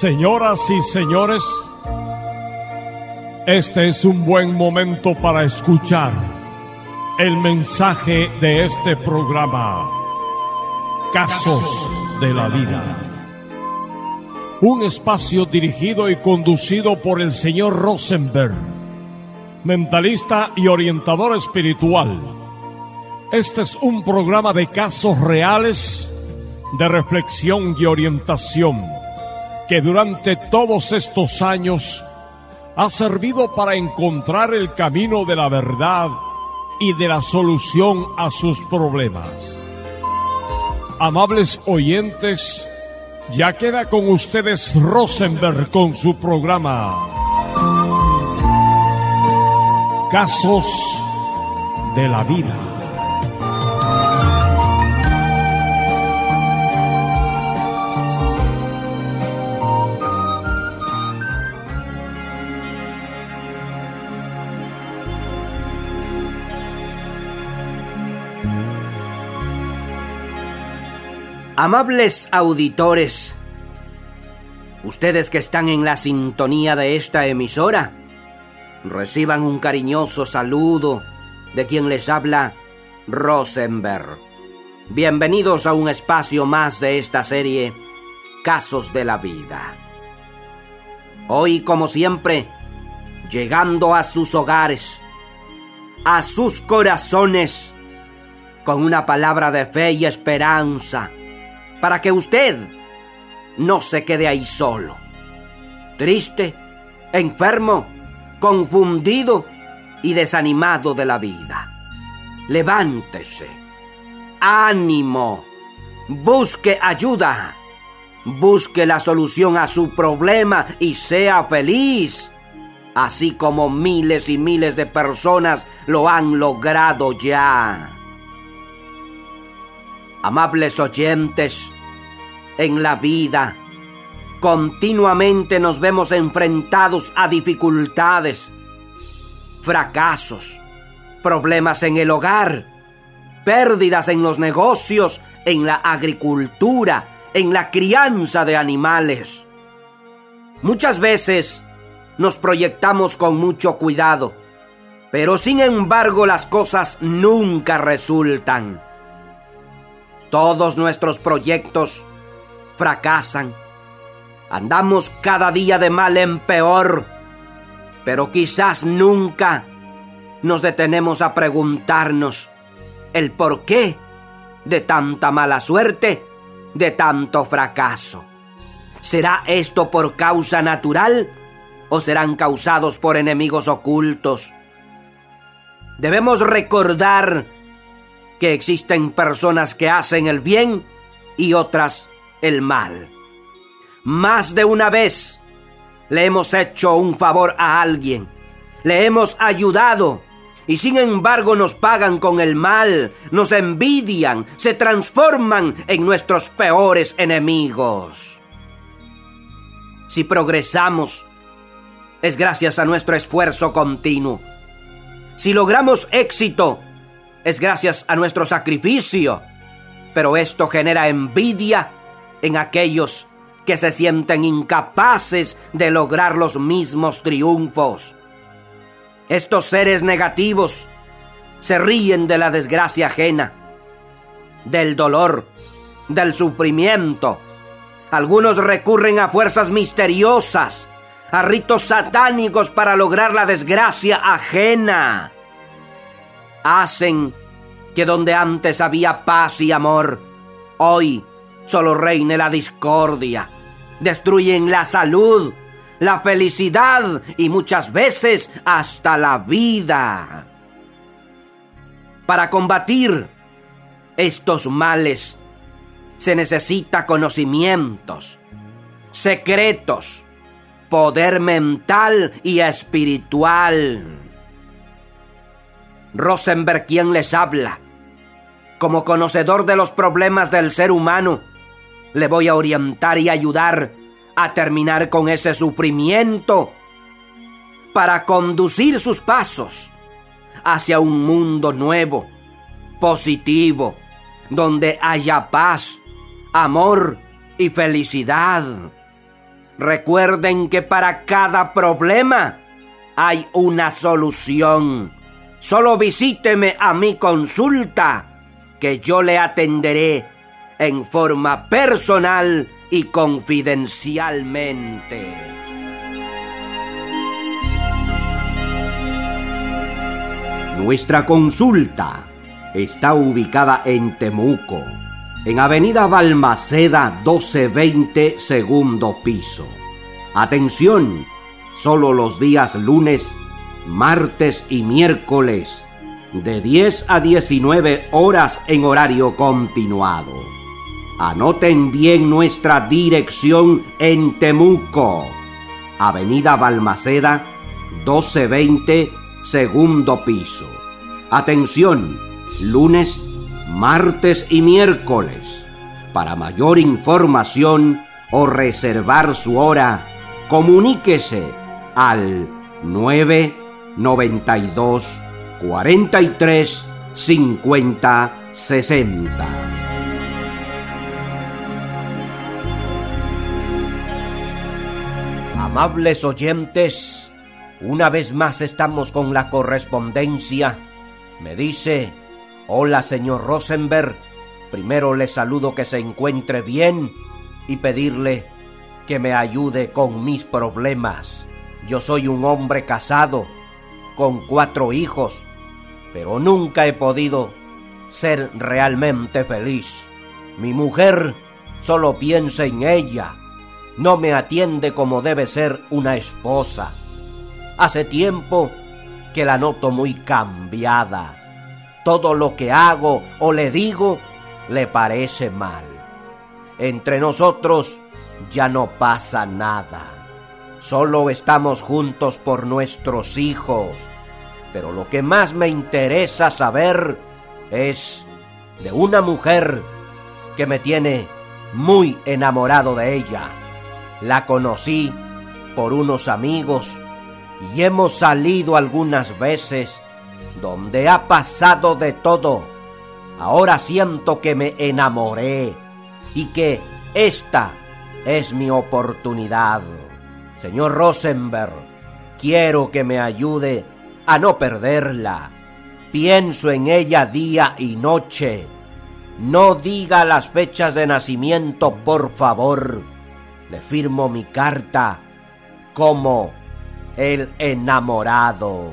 Señoras y señores, este es un buen momento para escuchar el mensaje de este programa, Casos de la Vida. Un espacio dirigido y conducido por el señor Rosenberg, mentalista y orientador espiritual. Este es un programa de casos reales, de reflexión y orientación, que durante todos estos años ha servido para encontrar el camino de la verdad y de la solución a sus problemas. Amables oyentes, ya queda con ustedes Rosenberg con su programa Casos de la Vida. Amables auditores, ustedes que están en la sintonía de esta emisora, reciban un cariñoso saludo de quien les habla, Rosenberg. Bienvenidos a un espacio más de esta serie, Casos de la Vida. Hoy, como siempre, llegando a sus hogares, a sus corazones, con una palabra de fe y esperanza, para que usted no se quede ahí solo, triste, enfermo, confundido y desanimado de la vida. Levántese, ánimo, busque ayuda, busque la solución a su problema y sea feliz, así como miles y miles de personas lo han logrado ya. Amables oyentes, en la vida continuamente nos vemos enfrentados a dificultades, fracasos, problemas en el hogar, pérdidas en los negocios, en la agricultura, en la crianza de animales. Muchas veces nos proyectamos con mucho cuidado, pero sin embargo las cosas nunca resultan. Todos nuestros proyectos fracasan. Andamos cada día de mal en peor, pero quizás nunca nos detenemos a preguntarnos el porqué de tanta mala suerte, de tanto fracaso. ¿Será esto por causa natural o serán causados por enemigos ocultos? Debemos recordar que existen personas que hacen el bien y otras el mal. Más de una vez le hemos hecho un favor a alguien, le hemos ayudado y sin embargo nos pagan con el mal, nos envidian, se transforman en nuestros peores enemigos. Si progresamos, es gracias a nuestro esfuerzo continuo. Si logramos éxito, es gracias a nuestro sacrificio, pero esto genera envidia en aquellos que se sienten incapaces de lograr los mismos triunfos. Estos seres negativos se ríen de la desgracia ajena, del dolor, del sufrimiento. Algunos recurren a fuerzas misteriosas, a ritos satánicos para lograr la desgracia ajena. Hacen que donde antes había paz y amor, hoy solo reine la discordia. Destruyen la salud, la felicidad y muchas veces hasta la vida. Para combatir estos males se necesita conocimientos, secretos, poder mental y espiritual. Rosenberg, quien les habla, como conocedor de los problemas del ser humano, le voy a orientar y ayudar a terminar con ese sufrimiento para conducir sus pasos hacia un mundo nuevo, positivo, donde haya paz, amor y felicidad. Recuerden que para cada problema hay una solución. Solo visíteme a mi consulta, que yo le atenderé en forma personal y confidencialmente. Nuestra consulta está ubicada en Temuco, en Avenida Balmaceda 1220, segundo piso. Atención, solo los días lunes, martes y miércoles, de 10 a 19 horas en horario continuado. Anoten bien nuestra dirección en Temuco, Avenida Balmaceda 1220, segundo piso. Atención, lunes, martes y miércoles. Para mayor información o reservar su hora, comuníquese al 992 43 50 60. Amables oyentes, una vez más estamos con la correspondencia. Me dice: hola, señor Rosenberg. Primero le saludo, que se encuentre bien, y pedirle que me ayude con mis problemas. Yo soy un hombre casado, con 4 hijos, pero nunca he podido ser realmente feliz. Mi mujer solo piensa en ella, no me atiende como debe ser una esposa. Hace tiempo que la noto muy cambiada. Todo lo que hago o le digo le parece mal. Entre nosotros ya no pasa nada. Solo estamos juntos por nuestros hijos. Pero lo que más me interesa saber es de una mujer que me tiene muy enamorado de ella. La conocí por unos amigos y hemos salido algunas veces, donde ha pasado de todo. Ahora siento que me enamoré y que esta es mi oportunidad. Señor Rosenberg, quiero que me ayude a no perderla. Pienso en ella día y noche. No diga las fechas de nacimiento, por favor. Le firmo mi carta como el enamorado.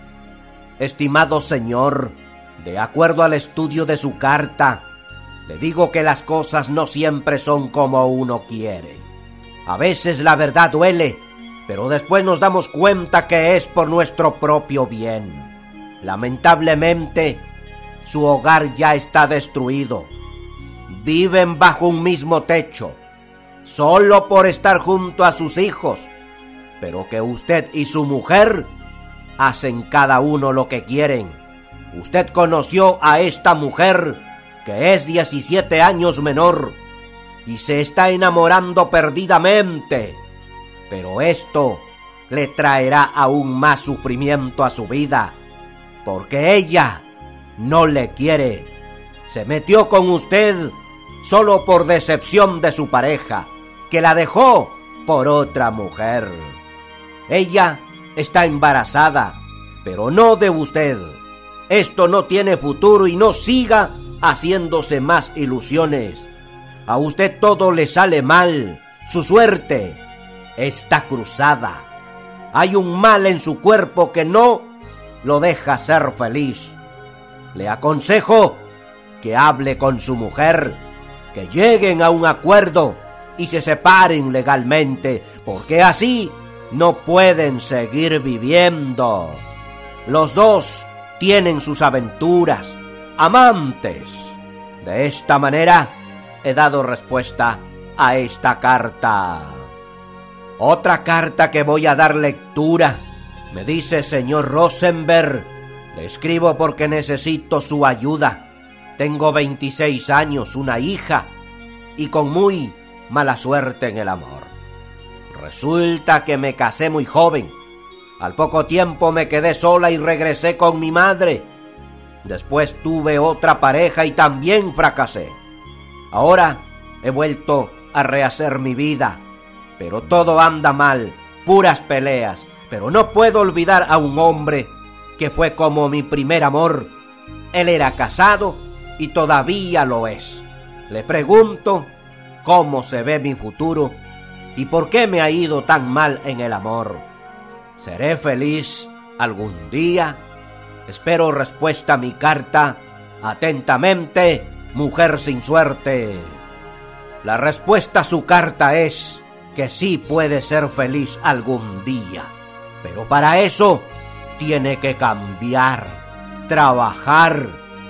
Estimado señor, de acuerdo al estudio de su carta, le digo que las cosas no siempre son como uno quiere. A veces la verdad duele, pero después nos damos cuenta que es por nuestro propio bien. Lamentablemente, su hogar ya está destruido. Viven bajo un mismo techo, solo por estar junto a sus hijos, pero que usted y su mujer hacen cada uno lo que quieren. Usted conoció a esta mujer, que es 17 años menor, y se está enamorando perdidamente. Pero esto le traerá aún más sufrimiento a su vida, porque ella no le quiere. Se metió con usted solo por decepción de su pareja, que la dejó por otra mujer. Ella está embarazada, pero no de usted. Esto no tiene futuro y no siga haciéndose más ilusiones. A usted todo le sale mal. Su suerte está cruzada. Hay un mal en su cuerpo que no lo deja ser feliz. Le aconsejo que hable con su mujer, que lleguen a un acuerdo y se separen legalmente, porque así no pueden seguir viviendo. Los dos tienen sus aventuras, amantes. De esta manera he dado respuesta a esta carta. Otra carta que voy a dar lectura me dice: señor Rosenberg, le escribo porque necesito su ayuda. Tengo 26 años, una hija, y con muy mala suerte en el amor. Resulta que me casé muy joven. Al poco tiempo me quedé sola y regresé con mi madre. Después tuve otra pareja y también fracasé. Ahora he vuelto a rehacer mi vida, pero todo anda mal, puras peleas. Pero no puedo olvidar a un hombre que fue como mi primer amor. Él era casado y todavía lo es. Le pregunto cómo se ve mi futuro y por qué me ha ido tan mal en el amor. ¿Seré feliz algún día? Espero respuesta a mi carta. Atentamente, mujer sin suerte. La respuesta a su carta es que sí puede ser feliz algún día. Pero para eso tiene que cambiar, trabajar,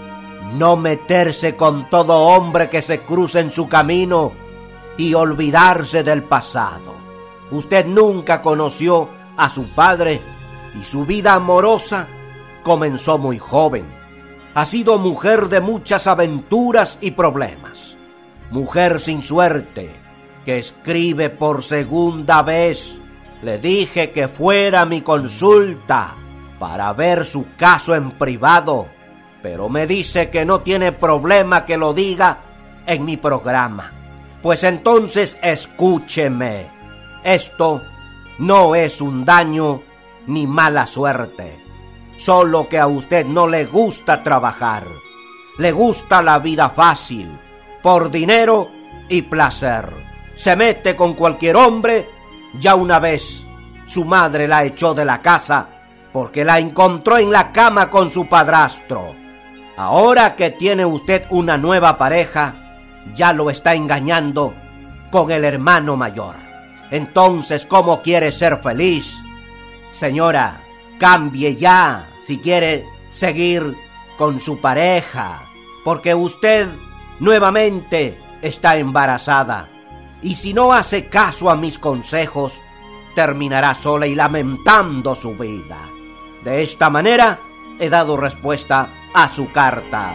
no meterse con todo hombre que se cruce en su camino y olvidarse del pasado. Usted nunca conoció a su padre y su vida amorosa comenzó muy joven. Ha sido mujer de muchas aventuras y problemas. Mujer sin suerte, que escribe por segunda vez. Le dije que fuera a mi consulta para ver su caso en privado, pero me dice que no tiene problema que lo diga en mi programa. Pues entonces escúcheme. Esto no es un daño ni mala suerte, solo que a usted no le gusta trabajar. Le gusta la vida fácil, por dinero y placer. Se mete con cualquier hombre. Ya una vez su madre la echó de la casa porque la encontró en la cama con su padrastro. Ahora que tiene usted una nueva pareja, ya lo está engañando con el hermano mayor. Entonces, ¿cómo quiere ser feliz? Señora, cambie ya si quiere seguir con su pareja, porque usted nuevamente está embarazada. Y si no hace caso a mis consejos, terminará sola y lamentando su vida. De esta manera, he dado respuesta a su carta.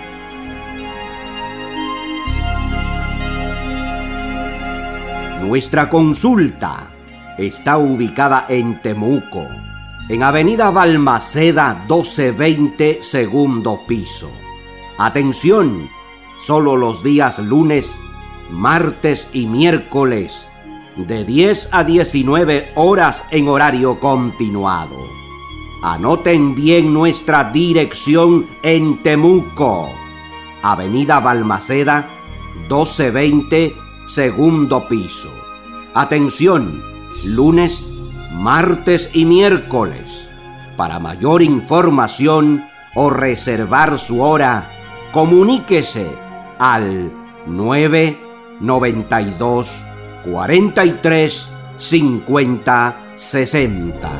Nuestra consulta está ubicada en Temuco, en Avenida Balmaceda 1220, segundo piso. Atención, solo los días lunes, martes y miércoles, de 10 a 19 horas en horario continuado. Anoten bien nuestra dirección en Temuco, Avenida Balmaceda 1220, segundo piso. Atención, lunes, martes y miércoles. Para mayor información o reservar su hora, comuníquese al 992 43 50 60.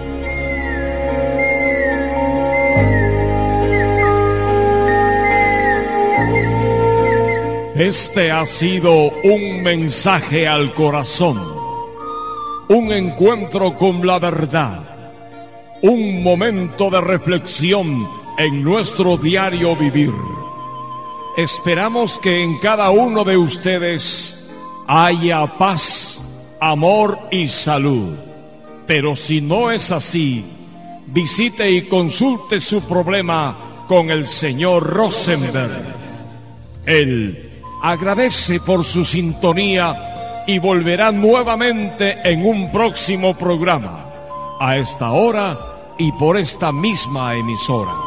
Este ha sido un mensaje al corazón, un encuentro con la verdad, un momento de reflexión en nuestro diario vivir. Esperamos que en cada uno de ustedes haya paz, amor y salud. Pero si no es así, visite y consulte su problema con el señor Rosenberg. Él agradece por su sintonía y volverá nuevamente en un próximo programa, a esta hora y por esta misma emisora.